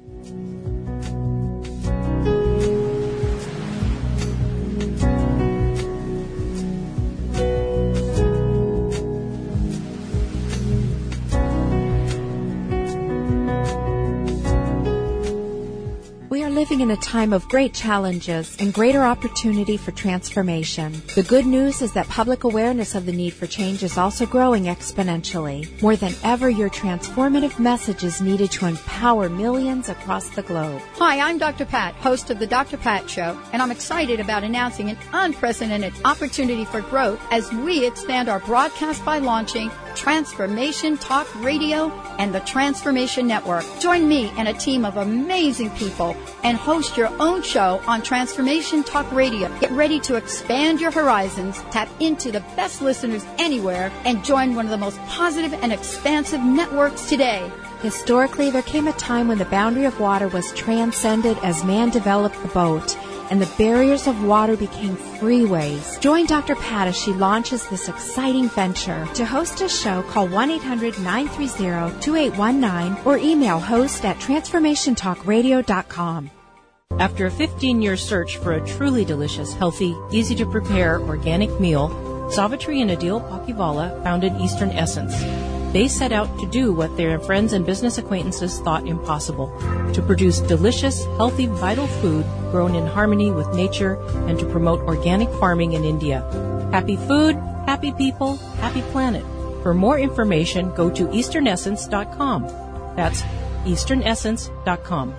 We are living in a time of great challenges and greater opportunity for transformation. The good news is that public awareness of the need for change is also growing exponentially. More than ever, your transformative message is needed to empower millions across the globe. Hi, I'm Doctor Pat, host of the Doctor Pat Show, and I'm excited about announcing an unprecedented opportunity for growth as we expand our broadcast by launching Transformation Talk Radio and the Transformation Network. Join me and a team of amazing people and host your own show on Transformation Talk Radio. Get ready to expand your horizons, tap into the best listeners anywhere, and join one of the most positive and expansive networks today. Historically, there came a time when the boundary of water was transcended as man developed the boat, and the barriers of water became freeways. Join Doctor Pat as she launches this exciting venture. To host a show, call one eight hundred nine three zero two eight one nine or email host at transformation talk radio dot com. After a fifteen-year search for a truly delicious, healthy, easy-to-prepare organic meal, Savitri and Adil Pakivala founded Eastern Essence. They set out to do what their friends and business acquaintances thought impossible, to produce delicious, healthy, vital food grown in harmony with nature and to promote organic farming in India. Happy food, happy people, happy planet. For more information, go to eastern essence dot com. That's eastern essence dot com.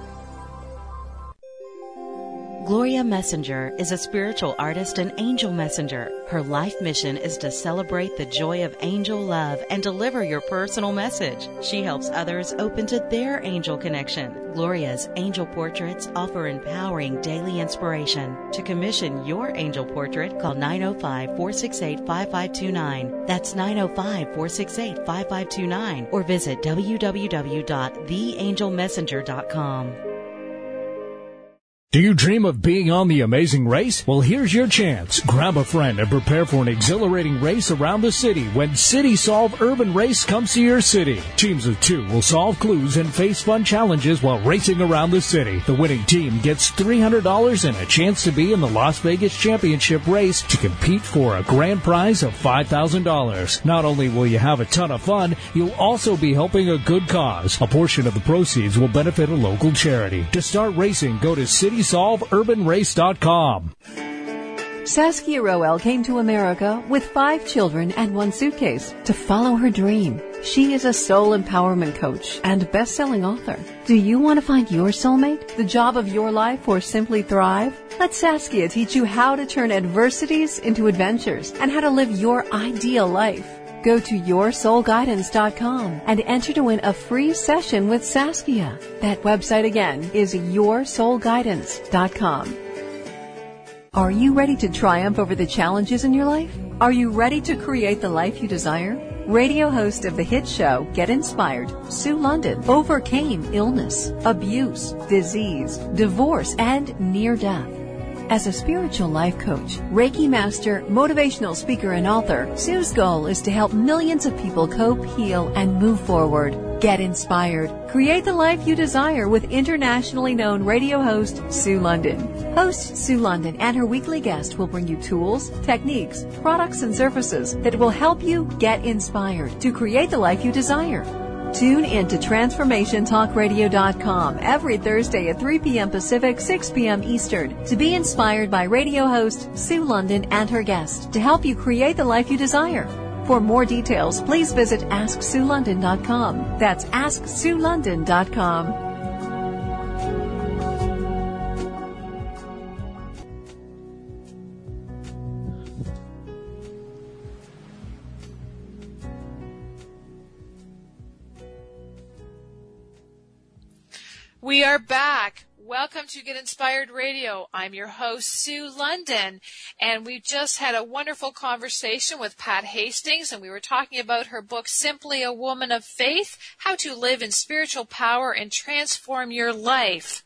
Gloria Messenger is a spiritual artist and angel messenger. Her life mission is to celebrate the joy of angel love and deliver your personal message. She helps others open to their angel connection. Gloria's angel portraits offer empowering daily inspiration. To commission your angel portrait, call nine oh five, four six eight, five five two nine. That's nine oh five, four six eight, five five two nine or visit w w w dot the angel messenger dot com. Do you dream of being on The Amazing Race? Well, here's your chance. Grab a friend and prepare for an exhilarating race around the city when City Solve Urban Race comes to your city. Teams of two will solve clues and face fun challenges while racing around the city. The winning team gets three hundred dollars and a chance to be in the Las Vegas Championship race to compete for a grand prize of five thousand dollars. Not only will you have a ton of fun, you'll also be helping a good cause. A portion of the proceeds will benefit a local charity. To start racing, go to city solve urban race dot com. Saskia Roel came to America with five children and one suitcase to follow her dream. She is a soul empowerment coach and best-selling author. Do you want to find your soulmate, the job of your life, or simply thrive? Let Saskia teach you how to turn adversities into adventures and how to live your ideal life. Go to your soul guidance dot com and enter to win a free session with Saskia. That website again is your soul guidance dot com. Are you ready to triumph over the challenges in your life? Are you ready to create the life you desire? Radio host of the hit show Get Inspired, Sue London, overcame illness, abuse, disease, divorce, and near death. As a spiritual life coach, Reiki master, motivational speaker, and author, Sue's goal is to help millions of people cope, heal, and move forward. Get inspired. Create the life you desire with internationally known radio host Sue London. Host Sue London and her weekly guest will bring you tools, techniques, products, and services that will help you get inspired to create the life you desire. Tune in to transformation talk radio dot com every Thursday at three p.m. Pacific, six p.m. Eastern to be inspired by radio host Sue London and her guest to help you create the life you desire. For more details, please visit ask sue london dot com. That's ask sue london dot com. We are back. Welcome to Get Inspired Radio. I'm your host, Sue London, and we just had a wonderful conversation with Pat Hastings, and we were talking about her book, Simply a Woman of Faith, How to Live in Spiritual Power and Transform Your Life.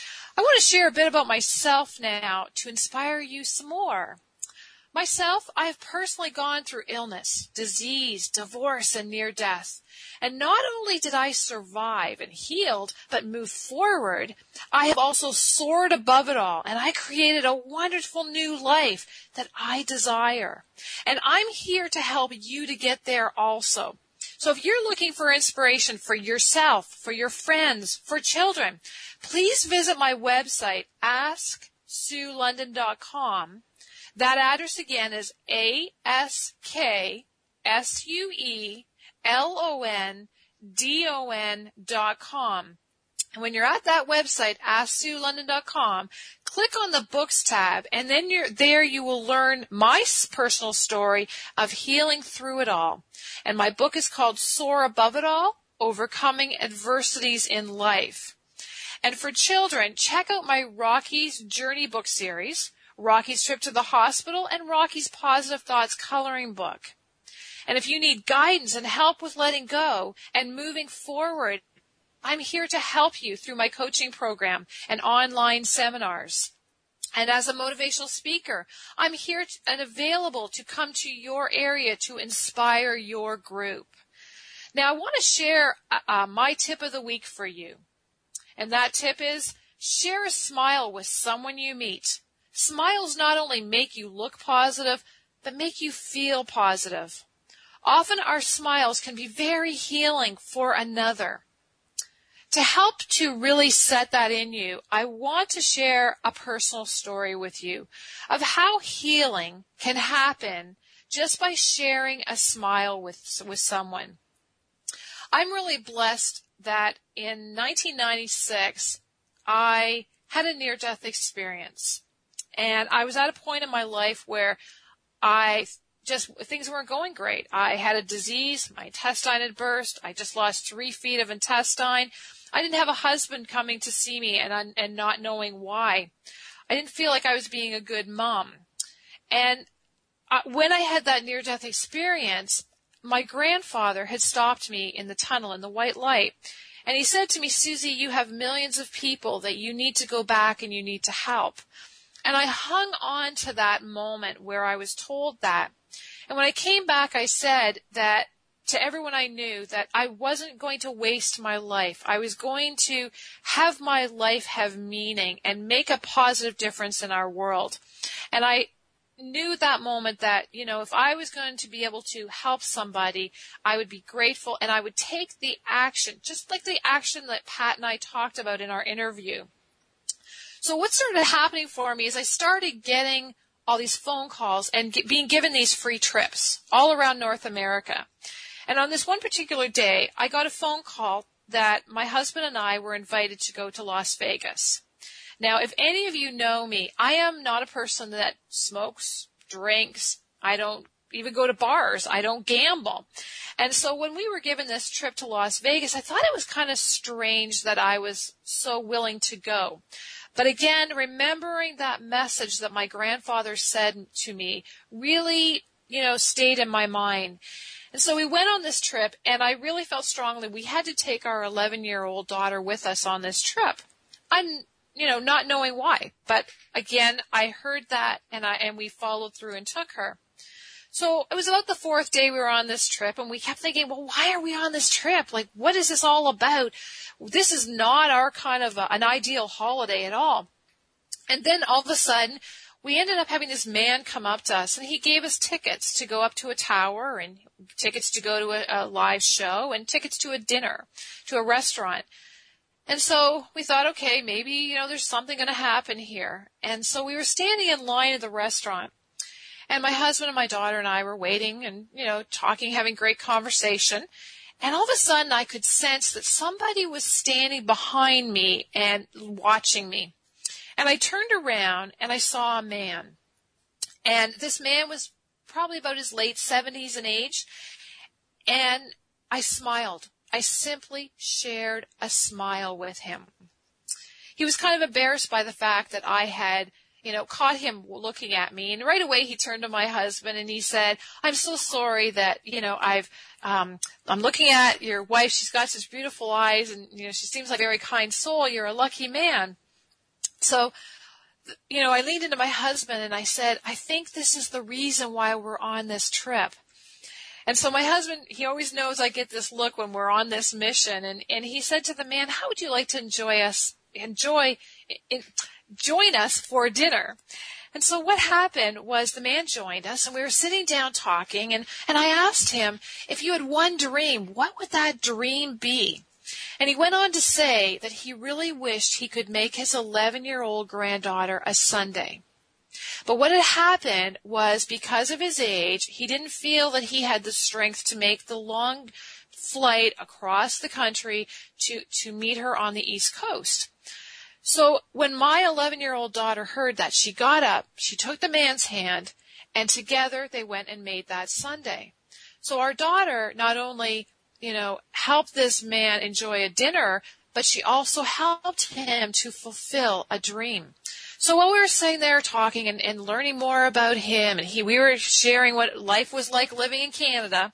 I want to share a bit about myself now to inspire you some more. Myself, I have personally gone through illness, disease, divorce, and near death. And not only did I survive and healed, but moved forward, I have also soared above it all, and I created a wonderful new life that I desire. And I'm here to help you to get there also. So if you're looking for inspiration for yourself, for your friends, for children, please visit my website, ask sue london dot com. That address again is A S K S U E L O N D O N dot com. And when you're at that website, ask sue london dot com, click on the books tab, and then you're there you will learn my personal story of healing through it all. And my book is called Soar Above It All, Overcoming Adversities in Life. And for children, check out my Rocky's Journey book series, Rocky's Trip to the Hospital, and Rocky's Positive Thoughts coloring book. And if you need guidance and help with letting go and moving forward, I'm here to help you through my coaching program and online seminars. And as a motivational speaker, I'm here to, and available to come to your area to inspire your group. Now, I want to share uh, my tip of the week for you. And that tip is share a smile with someone you meet. Smiles not only make you look positive, but make you feel positive. Often our smiles can be very healing for another. To help to really set that in you, I want to share a personal story with you of how healing can happen just by sharing a smile with, with someone. I'm really blessed that in nineteen ninety-six, I had a near-death experience. And I was at a point in my life where I just, things weren't going great. I had a disease. My intestine had burst. I just lost three feet of intestine. I didn't have a husband coming to see me and, and not knowing why. I didn't feel like I was being a good mom. And uh, when I had that near-death experience, my grandfather had stopped me in the tunnel in the white light. And he said to me, Susie, you have millions of people that you need to go back and you need to help. And I hung on to that moment where I was told that. And when I came back, I said that to everyone I knew that I wasn't going to waste my life. I was going to have my life have meaning and make a positive difference in our world. And I knew that moment that, you know, if I was going to be able to help somebody, I would be grateful and I would take the action, just like the action that Pat and I talked about in our interview. So what started happening for me is I started getting all these phone calls and get, being given these free trips all around North America. And on this one particular day, I got a phone call that my husband and I were invited to go to Las Vegas. Now, if any of you know me, I am not a person that smokes, drinks. I don't even go to bars. I don't gamble. And so when we were given this trip to Las Vegas, I thought it was kind of strange that I was so willing to go. But again, remembering that message that my grandfather said to me really, you know, stayed in my mind. And so we went on this trip, and I really felt strongly we had to take our eleven-year-old daughter with us on this trip. I'm you know, not knowing why. But again, I heard that, and I and we followed through and took her. So it was about the fourth day we were on this trip, and we kept thinking, well, why are we on this trip? Like, what is this all about? This is not our kind of a, an ideal holiday at all. And then all of a sudden, we ended up having this man come up to us, and he gave us tickets to go up to a tower, and tickets to go to a, a live show, and tickets to a dinner, to a restaurant. And so we thought, okay, maybe, you know, there's something going to happen here. And so we were standing in line at the restaurant. And my husband and my daughter and I were waiting and, you know, talking, having great conversation. And all of a sudden I could sense that somebody was standing behind me and watching me. And I turned around and I saw a man. And this man was probably about his late seventies in age. And I smiled. I simply shared a smile with him. He was kind of embarrassed by the fact that I had, you know, caught him looking at me. And right away he turned to my husband and he said, I'm so sorry that, you know, I've, um, I'm looking at your wife. She's got such beautiful eyes and, you know, she seems like a very kind soul. You're a lucky man. So, you know, I leaned into my husband and I said, I think this is the reason why we're on this trip. And so my husband, he always knows I get this look when we're on this mission. And, and he said to the man, how would you like to enjoy us, enjoy, in, join us for dinner? And so what happened was the man joined us and we were sitting down talking. And, and I asked him, if you had one dream, what would that dream be? And he went on to say that he really wished he could make his eleven-year-old granddaughter a sundae. But what had happened was because of his age, he didn't feel that he had the strength to make the long flight across the country to, to meet her on the East Coast. So when my eleven-year-old daughter heard that, she got up, she took the man's hand, and together they went and made that sundae. So our daughter not only, you know, helped this man enjoy a dinner, but she also helped him to fulfill a dream. So while we were sitting there talking and, and learning more about him, and he, we were sharing what life was like living in Canada,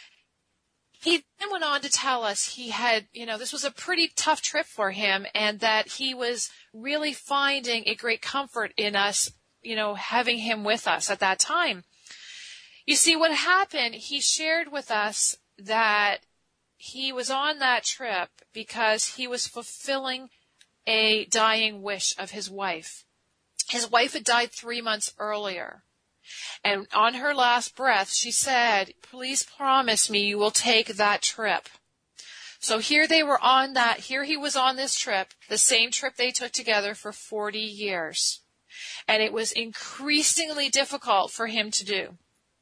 he then went on to tell us he had, you know, this was a pretty tough trip for him and that he was really finding a great comfort in us, you know, having him with us at that time. You see, what happened, he shared with us that he was on that trip because he was fulfilling a dying wish of his wife. His wife had died three months earlier. And on her last breath, she said, please promise me you will take that trip. So here they were on that, here he was on this trip, the same trip they took together for forty years. And it was increasingly difficult for him to do.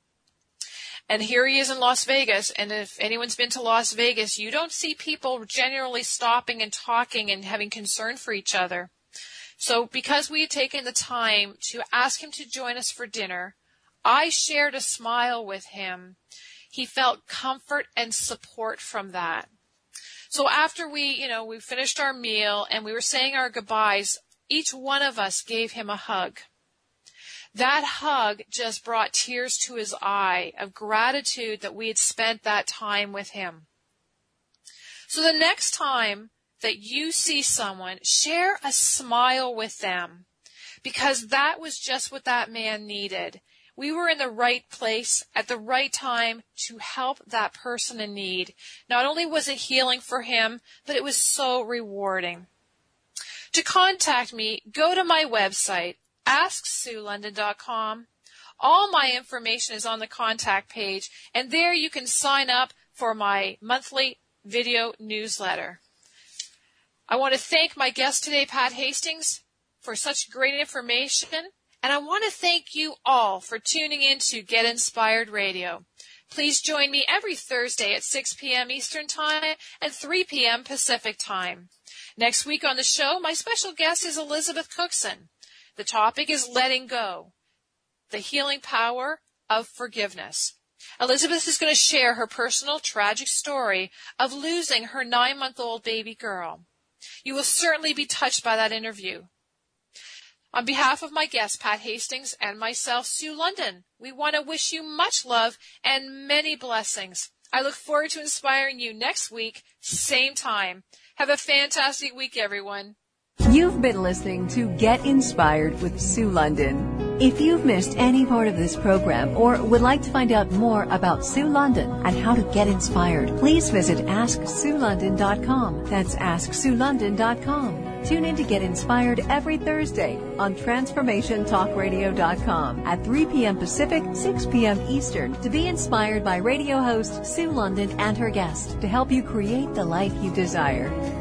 And here he is in Las Vegas, and if anyone's been to Las Vegas, you don't see people generally stopping and talking and having concern for each other. So because we had taken the time to ask him to join us for dinner, I shared a smile with him. He felt comfort and support from that. So after we, you know, we finished our meal and we were saying our goodbyes, each one of us gave him a hug. That hug just brought tears to his eye of gratitude that we had spent that time with him. So the next time that you see someone, share a smile with them, because that was just what that man needed. We were in the right place at the right time to help that person in need. Not only was it healing for him, but it was so rewarding. To contact me, go to my website, ask sue london dot com. All my information is on the contact page, and there you can sign up for my monthly video newsletter. I want to thank my guest today, Pat Hastings, for such great information, and I want to thank you all for tuning in to Get Inspired Radio. Please join me every Thursday at six p.m. Eastern Time and three p.m. Pacific Time. Next week on the show, my special guest is Elizabeth Cookson. The topic is letting go, the healing power of forgiveness. Elizabeth is going to share her personal tragic story of losing her nine-month-old baby girl. You will certainly be touched by that interview. On behalf of my guest, Pat Hastings, and myself, Sue London, we want to wish you much love and many blessings. I look forward to inspiring you next week, same time. Have a fantastic week, everyone. You've been listening to Get Inspired with Sue London. If you've missed any part of this program or would like to find out more about Sue London and how to get inspired, please visit ask sue london dot com. That's ask sue london dot com. Tune in to Get Inspired every Thursday on transformation talk radio dot com at three p.m. Pacific, six p.m. Eastern to be inspired by radio host Sue London and her guests to help you create the life you desire.